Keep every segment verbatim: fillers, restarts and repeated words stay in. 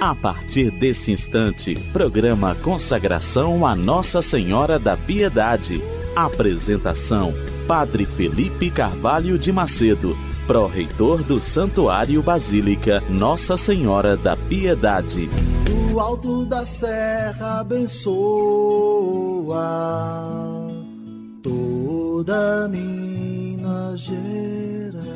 A partir desse instante, programa Consagração a Nossa Senhora da Piedade. Apresentação: Padre Felipe Carvalho de Macedo, pró-reitor do Santuário Basílica Nossa Senhora da Piedade. Do alto da serra abençoa toda Minas Gerais.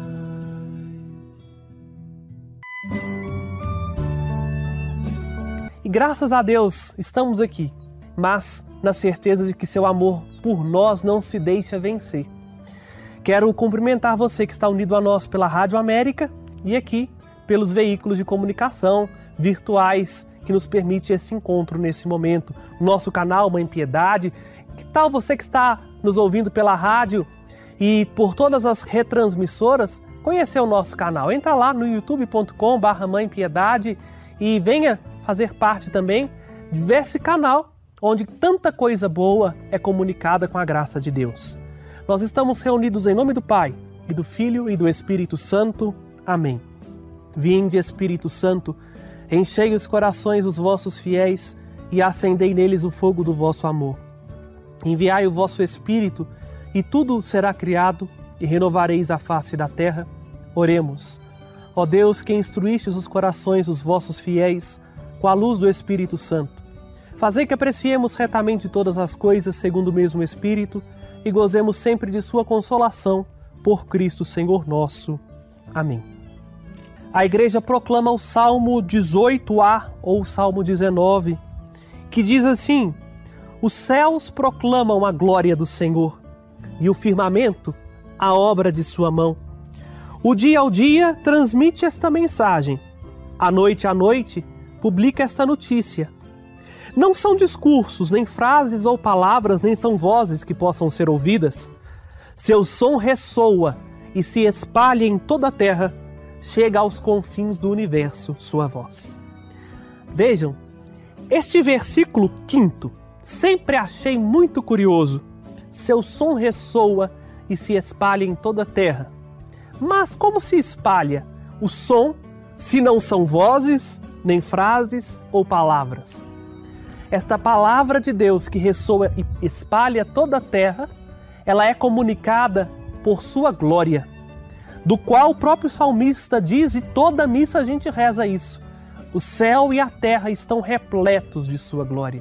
E graças a Deus estamos aqui, mas na certeza de que seu amor por nós não se deixa vencer. Quero cumprimentar você que está unido a nós pela Rádio América e aqui pelos veículos de comunicação virtuais que nos permite esse encontro nesse momento. Nosso canal Mãe Piedade. Que tal você que está nos ouvindo pela rádio e por todas as retransmissoras, conhecer o nosso canal? Entra lá no youtube ponto com barra Mãe Piedade e venha fazer parte também desse canal onde tanta coisa boa é comunicada com a graça de Deus. Nós estamos reunidos em nome do Pai, e do Filho e do Espírito Santo. Amém. Vinde, Espírito Santo, enchei os corações dos vossos fiéis e acendei neles o fogo do vosso amor. Enviai o vosso Espírito e tudo será criado e renovareis a face da terra. Oremos. Ó Deus, que instruístes os corações dos vossos fiéis com a luz do Espírito Santo, fazei que apreciemos retamente todas as coisas segundo o mesmo Espírito e gozemos sempre de sua consolação por Cristo Senhor nosso. Amém. A Igreja proclama o Salmo dezoito A ou Salmo dezenove, que diz assim: os céus proclamam a glória do Senhor e o firmamento a obra de sua mão. O dia ao dia transmite esta mensagem, a noite à noite publica esta notícia. Não são discursos, nem frases ou palavras, nem são vozes que possam ser ouvidas. Seu som ressoa e se espalha em toda a terra, chega aos confins do universo sua voz. Vejam, este versículo quinto sempre achei muito curioso. Seu som ressoa e se espalha em toda a terra. Mas como se espalha o som se não são vozes, nem frases ou palavras? Esta palavra de Deus que ressoa e espalha toda a terra, ela é comunicada por sua glória, do qual o próprio salmista diz, e toda a missa a gente reza isso: o céu e a terra estão repletos de sua glória.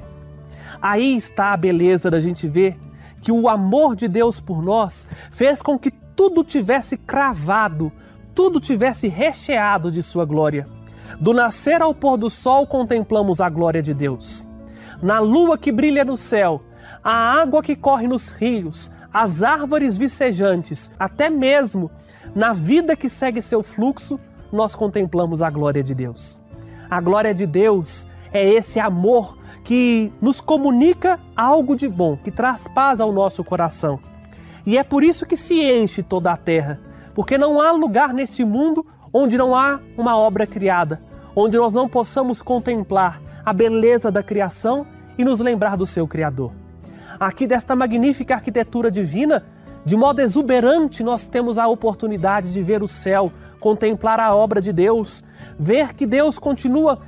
Aí está a beleza da gente ver que o amor de Deus por nós fez com que tudo tivesse cravado, tudo tivesse recheado de sua glória. Do nascer ao pôr do sol contemplamos a glória de Deus. Na lua que brilha no céu, a água que corre nos rios, as árvores vicejantes, até mesmo na vida que segue seu fluxo, nós contemplamos a glória de Deus. A glória de Deus é esse amor que nos comunica algo de bom, que traz paz ao nosso coração. E é por isso que se enche toda a terra, porque não há lugar neste mundo onde não há uma obra criada, onde nós não possamos contemplar a beleza da criação e nos lembrar do seu Criador. Aqui desta magnífica arquitetura divina, de modo exuberante, nós temos a oportunidade de ver o céu, contemplar a obra de Deus, ver que Deus continua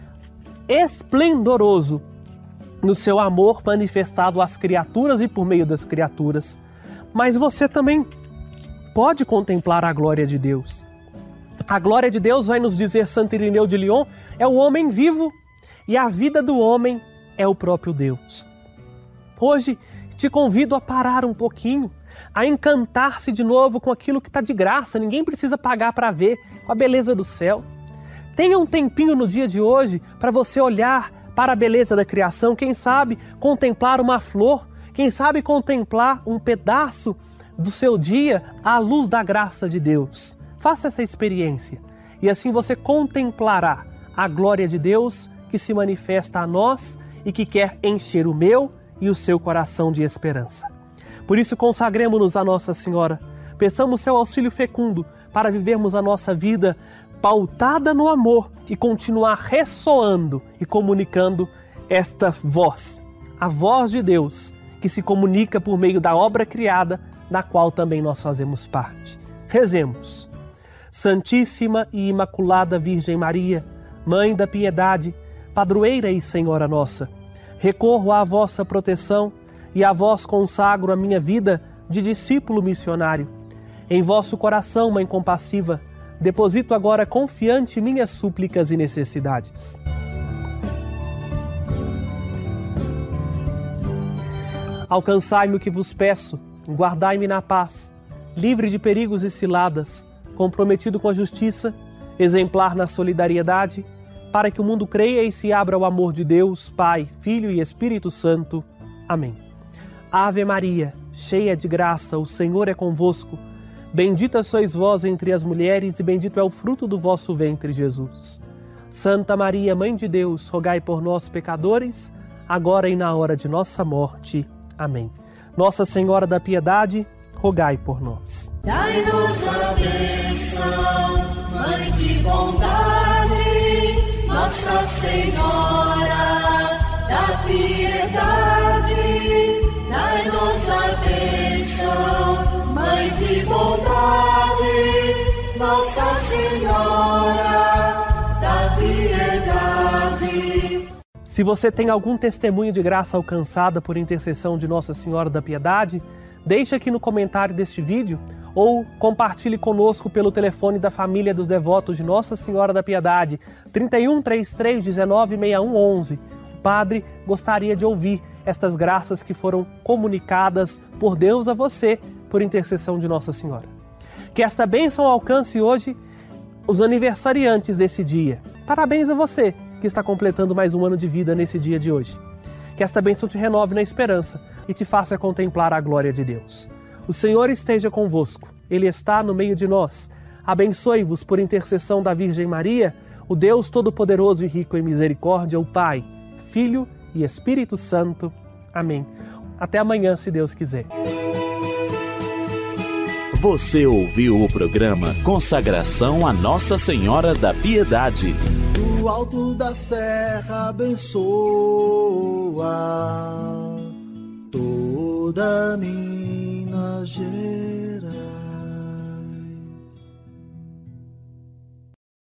esplendoroso no seu amor manifestado às criaturas e por meio das criaturas. Mas você também pode contemplar a glória de Deus. A glória de Deus, vai nos dizer Santo Irineu de Lyon, é o homem vivo, e a vida do homem é o próprio Deus. Hoje te convido a parar um pouquinho, a encantar-se de novo com aquilo que está de graça, ninguém precisa pagar para ver, com a beleza do céu. Tenha um tempinho no dia de hoje para você olhar para a beleza da criação, quem sabe contemplar uma flor, quem sabe contemplar um pedaço do seu dia à luz da graça de Deus. Faça essa experiência e assim você contemplará a glória de Deus que se manifesta a nós e que quer encher o meu e o seu coração de esperança. Por isso, consagremos-nos a Nossa Senhora, peçamos seu auxílio fecundo para vivermos a nossa vida pautada no amor e continuar ressoando e comunicando esta voz, a voz de Deus, que se comunica por meio da obra criada, da qual também nós fazemos parte. Rezemos. Santíssima e Imaculada Virgem Maria, Mãe da piedade, padroeira e Senhora nossa, recorro à vossa proteção e a vós consagro a minha vida de discípulo missionário. Em vosso coração, Mãe compassiva, deposito agora confiante minhas súplicas e necessidades. Alcançai-me o que vos peço, guardai-me na paz, livre de perigos e ciladas, comprometido com a justiça, exemplar na solidariedade, para que o mundo creia e se abra ao amor de Deus, Pai, Filho e Espírito Santo. Amém. Ave Maria, cheia de graça, o Senhor é convosco. Bendita sois vós entre as mulheres e bendito é o fruto do vosso ventre, Jesus. Santa Maria, Mãe de Deus, rogai por nós, pecadores, agora e na hora de nossa morte. Amém. Nossa Senhora da Piedade, rogai por nós. Dai-nos a bênção, Mãe de bondade, Nossa Senhora da Piedade. Dai-nos a bênção, Mãe de bondade, Nossa Senhora da Piedade. Se você tem algum testemunho de graça alcançada por intercessão de Nossa Senhora da Piedade, deixe aqui no comentário deste vídeo ou compartilhe conosco pelo telefone da família dos devotos de Nossa Senhora da Piedade, trinta e um, trinta e três, dezenove, sessenta e um, onze. O padre gostaria de ouvir estas graças que foram comunicadas por Deus a você por intercessão de Nossa Senhora. Que esta bênção alcance hoje os aniversariantes desse dia. Parabéns a você que está completando mais um ano de vida nesse dia de hoje. Que esta bênção te renove na esperança e te faça contemplar a glória de Deus. O Senhor esteja convosco, Ele está no meio de nós. Abençoe-vos por intercessão da Virgem Maria, o Deus Todo-Poderoso e rico em misericórdia, o Pai, Filho e Espírito Santo. Amém. Até amanhã, se Deus quiser. Você ouviu o programa Consagração a Nossa Senhora da Piedade. Do alto da serra abençoa toda Minas Gerais.